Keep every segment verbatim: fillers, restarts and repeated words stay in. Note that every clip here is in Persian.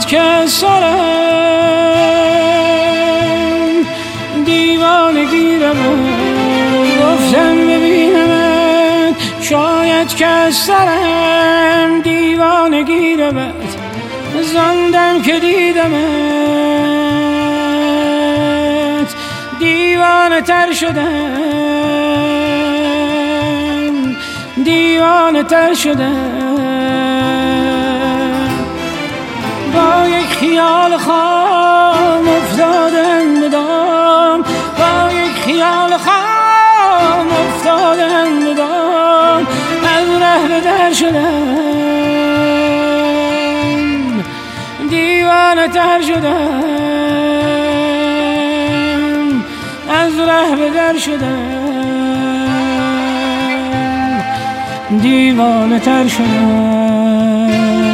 شاید که سرم دیوانگی رو گفتم ببینمت، شاید که سرم دیوانگی رو زندم که دیدمت دیوانه تر شدم، دیوانه تر شدم. با یک خیال خام افتادم به دام، با یک خیال خام افتادم به دام، از ره به در شدم، دیوانه تر شدم، از ره به در شدم، دیوانه تر شدم.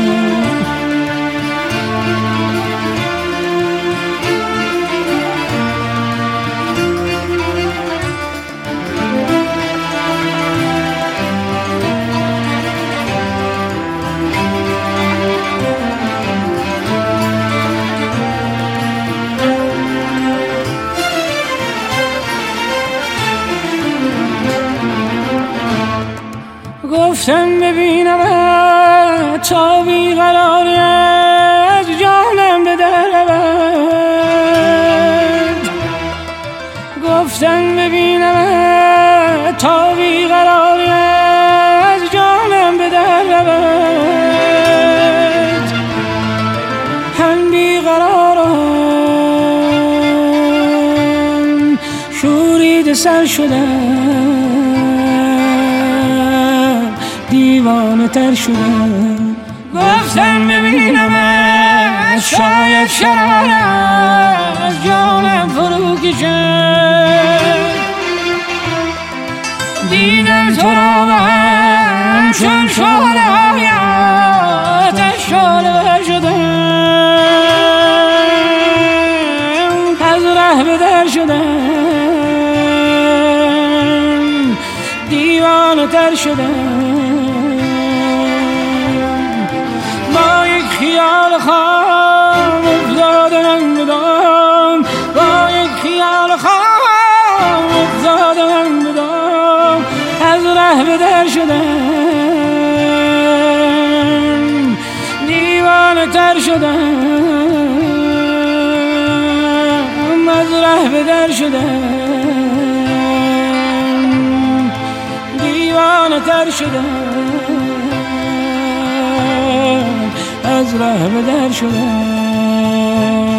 گفتم ببینم تا بیقراری از جانم به در رود، گفتم ببینم تا بیقراری از جانم به در رود. هم بیقرارم شورید سر شدم، دیوانه تر شدم. گفتم ببینم شاید شرار از جانم فرو کشد، دیدم تو را و هم چون شعله های آتش شعله ور شدم، از ره به در شدم، دیوانه تر شدم. با یک خیال خام افتادم به دام، با یک خیال خام افتادم به دام، از ره به در شدم، دیوانه تر شدم، از ره به در شدم، دیوانه تر شدم، از ره به در شدم.